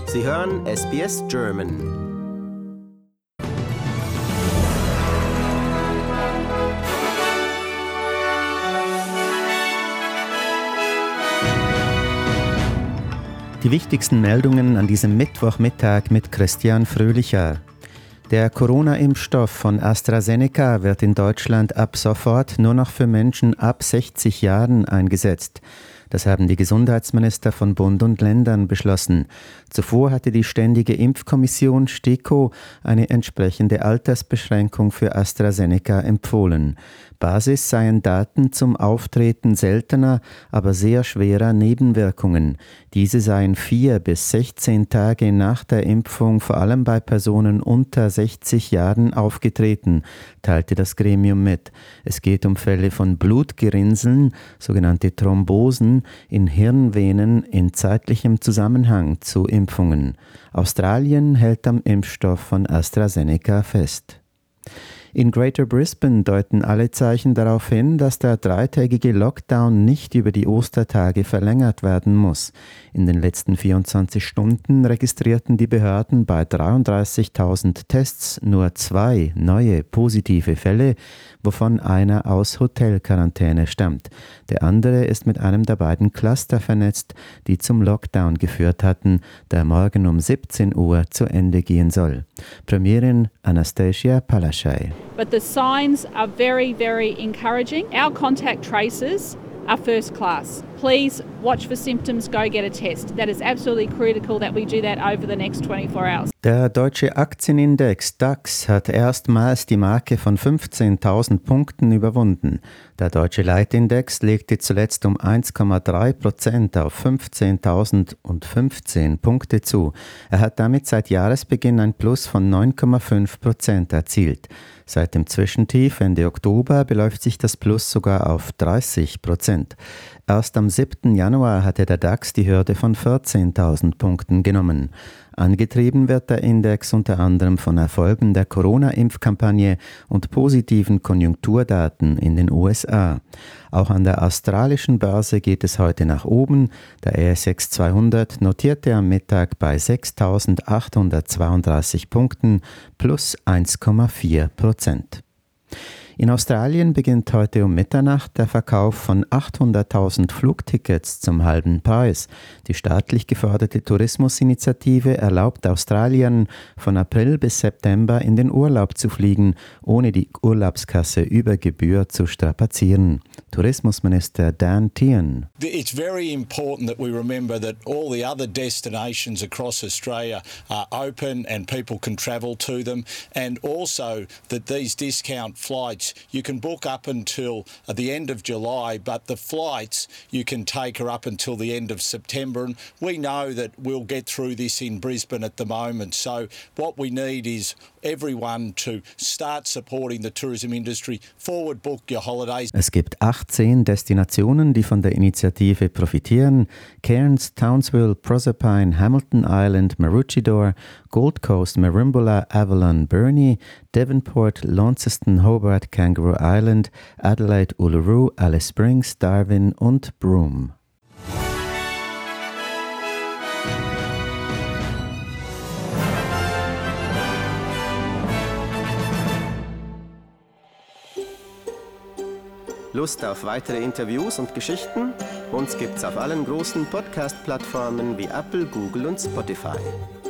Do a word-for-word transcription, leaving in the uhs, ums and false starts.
Sie hören S B S German. Die wichtigsten Meldungen an diesem Mittwochmittag mit Christian Fröhlicher. Der Corona-Impfstoff von AstraZeneca wird in Deutschland ab sofort nur noch für Menschen ab sechzig Jahren eingesetzt. Das haben die Gesundheitsminister von Bund und Ländern beschlossen. Zuvor hatte die Ständige Impfkommission STIKO eine entsprechende Altersbeschränkung für AstraZeneca empfohlen. Basis seien Daten zum Auftreten seltener, aber sehr schwerer Nebenwirkungen. Diese seien vier bis sechzehn Tage nach der Impfung vor allem bei Personen unter sechzig Jahren aufgetreten, teilte das Gremium mit. Es geht um Fälle von Blutgerinnseln, sogenannte Thrombosen, in Hirnvenen in zeitlichem Zusammenhang zu Impfungen. Australien hält am Impfstoff von AstraZeneca fest. In Greater Brisbane deuten alle Zeichen darauf hin, dass der dreitägige Lockdown nicht über die Ostertage verlängert werden muss. In den letzten vierundzwanzig Stunden registrierten die Behörden bei dreiunddreißigtausend Tests nur zwei neue positive Fälle, wovon einer aus Hotelquarantäne stammt. Der andere ist mit einem der beiden Cluster vernetzt, die zum Lockdown geführt hatten, der morgen um siebzehn Uhr zu Ende gehen soll. Premierin Anastasia Palaszczuk. But the signs are very, very encouraging. Our contact tracers are first class. Please watch for symptoms, go get a test. That is absolutely critical that we do that over the next twenty-four hours. Der deutsche Aktienindex DAX hat erstmals die Marke von fünfzehntausend Punkten überwunden. Der deutsche Leitindex legte zuletzt um eins Komma drei Prozent auf fünfzehntausendfünfzehn Punkte zu. Er hat damit seit Jahresbeginn ein Plus von neun Komma fünf Prozent erzielt. Seit dem Zwischentief Ende Oktober beläuft sich das Plus sogar auf dreißig Prozent. Erst am siebten Januar hatte der DAX die Hürde von vierzehntausend Punkten genommen. Angetrieben wird der Index unter anderem von Erfolgen der Corona-Impfkampagne und positiven Konjunkturdaten in den U S A. Auch an der australischen Börse geht es heute nach oben. Der A S X zweihundert notierte am Mittag bei sechstausendachthundertzweiunddreißig Punkten plus eins Komma vier Prozent. In Australien beginnt heute um Mitternacht der Verkauf von achthunderttausend Flugtickets zum halben Preis. Die staatlich geförderte Tourismusinitiative erlaubt Australiern von April bis September in den Urlaub zu fliegen, ohne die Urlaubskasse über Gebühr zu strapazieren. Tourismusminister Dan Tehan. It's very important that we remember that all the other destinations across Australia are open and people can travel to them, and also that these discount flights you can book up until the end of July, but the flights you can take are up until the end of September. And we know that we'll get through this in Brisbane at the moment. So what we need is everyone to start supporting the tourism industry. Forward book your holidays. Es gibt achtzehn Destinationen, die von der Initiative profitieren. Cairns, Townsville, Proserpine, Hamilton Island, Maroochydore, Gold Coast, Merimbula, Avalon, Burnie, Devonport, Launceston, Hobart, Kangaroo Island, Adelaide, Uluru, Alice Springs, Darwin und Broome. Lust auf weitere Interviews und Geschichten? Uns gibt's auf allen großen Podcast-Plattformen wie Apple, Google und Spotify.